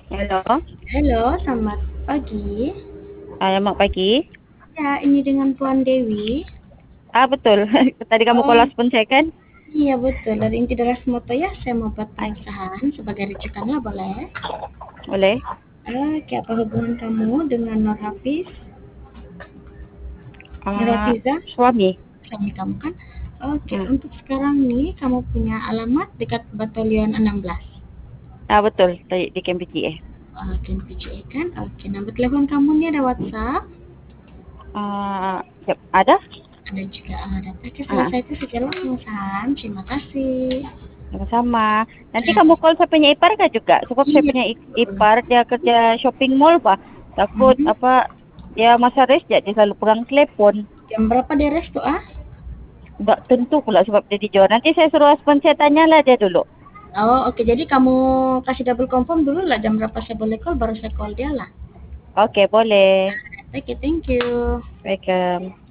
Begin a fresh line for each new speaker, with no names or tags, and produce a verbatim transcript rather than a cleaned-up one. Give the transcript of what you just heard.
Halo,
Halo, selamat pagi.
selamat pagi.
Ya, ini dengan Puan Dewi.
Ah betul, tadi kamu call
Oh,
Laspon saya kan?
iya betul. Dari Inti Deras Moto ya, saya mau buat
Oke,
pengesahan sebagai rujukan lah, boleh?
boleh.
Oke, apa hubungan kamu dengan Nur Hafiz? Nur
Ah
Hafiza?
suami.
Suami kamu kan? Oke,
Hmm.
untuk sekarang nih, kamu punya alamat dekat Batalion enam belas.
Ah betul, tadi di Camp P G A.
Oke, P J A kan? Oke, nomor telepon kamu nih ada WhatsApp?
Ah, yep, ada?
Ada juga ada. Oke,
Ah,
selesai itu sajalah pengesahan. Terima kasih.
sama-sama. Nanti kamu call saya punya ipar kah juga? Sebab saya
Iya,
punya i-
betul.
ipar dia kerja shopping mall pak. Takut
Mhm.
apa dia masa rest dia selalu pegang telepon.
Jam berapa dia rest tuh ah?
Tidak tentu pula sebab dia di Johor. Nanti saya suruh Laspon saya tanyalah dia dulu.
Oh oke, jadi kamu kasih double confirm dulu lah jam berapa saya boleh call, baru saya call dia lah.
Oke, boleh.
Oke, thank you.
Welcome.